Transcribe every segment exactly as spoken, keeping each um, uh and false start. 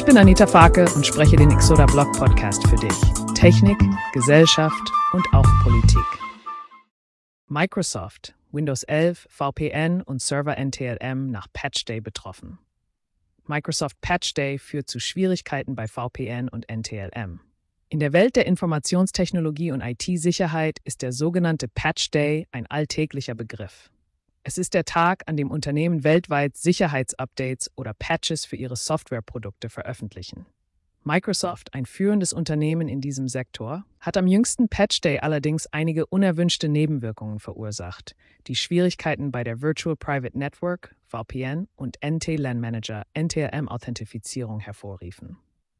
bin Anita Farke und spreche den Exoda Blog Podcast für dich. Technik, Gesellschaft und auch Politik. Microsoft, Windows elf, V P N und Server N T L M nach Patch Day betroffen. Microsoft Patch Day führt zu Schwierigkeiten bei V P N und N T L M. In der Welt der Informationstechnologie und I T-Sicherheit ist der sogenannte Patch Day ein alltäglicher Begriff. Es ist der Tag, an dem Unternehmen weltweit Sicherheitsupdates oder Patches für ihre Softwareprodukte veröffentlichen. Microsoft, ein führendes Unternehmen in diesem Sektor, hat am jüngsten Patch Day allerdings einige unerwünschte Nebenwirkungen verursacht, die Schwierigkeiten bei der Virtual Private Network, V P N und N T L M Manager, N T L M-Authentifizierung hervorriefen.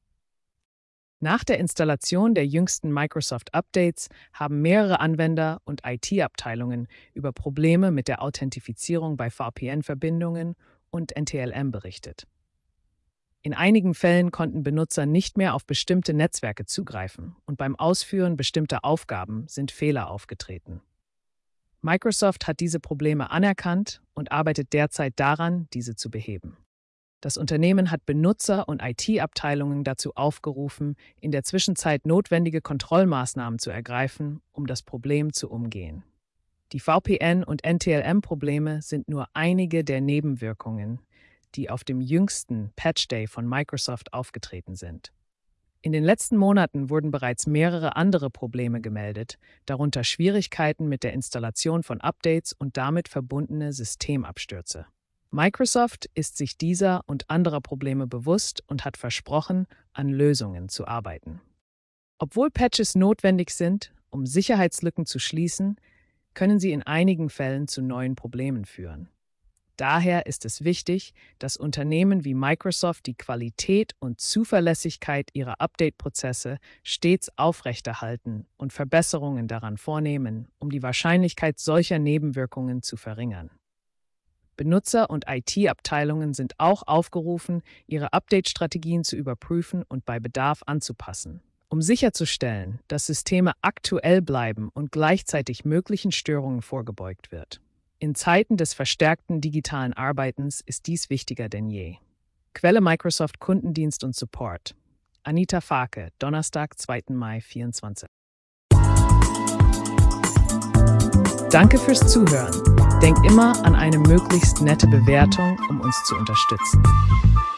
Nach der Installation der jüngsten Microsoft-Updates haben mehrere Anwender und I T-Abteilungen über Probleme mit der Authentifizierung bei V P N-Verbindungen und N T L M berichtet. In einigen Fällen konnten Benutzer nicht mehr auf bestimmte Netzwerke zugreifen und beim Ausführen bestimmter Aufgaben sind Fehler aufgetreten. Microsoft hat diese Probleme anerkannt und arbeitet derzeit daran, diese zu beheben. Das Unternehmen hat Benutzer und I T-Abteilungen dazu aufgerufen, in der Zwischenzeit notwendige Kontrollmaßnahmen zu ergreifen, um das Problem zu umgehen. Die V P N- und N T L M-Probleme sind nur einige der Nebenwirkungen, die auf dem jüngsten Patch Day von Microsoft aufgetreten sind. In den letzten Monaten wurden bereits mehrere andere Probleme gemeldet, darunter Schwierigkeiten mit der Installation von Updates und damit verbundene Systemabstürze. Microsoft ist sich dieser und anderer Probleme bewusst und hat versprochen, an Lösungen zu arbeiten. Obwohl Patches notwendig sind, um Sicherheitslücken zu schließen, können sie in einigen Fällen zu neuen Problemen führen. Daher ist es wichtig, dass Unternehmen wie Microsoft die Qualität und Zuverlässigkeit ihrer Update-Prozesse stets aufrechterhalten und Verbesserungen daran vornehmen, um die Wahrscheinlichkeit solcher Nebenwirkungen zu verringern. Benutzer und I T-Abteilungen sind auch aufgerufen, ihre Update-Strategien zu überprüfen und bei Bedarf anzupassen, um sicherzustellen, dass Systeme aktuell bleiben und gleichzeitig möglichen Störungen vorgebeugt wird. In Zeiten des verstärkten digitalen Arbeitens ist dies wichtiger denn je. Quelle Microsoft Kundendienst und Support. Anita Farke, Donnerstag, zweiten Mai vierundzwanzig. Danke fürs Zuhören. Denk immer an eine möglichst nette Bewertung, um uns zu unterstützen.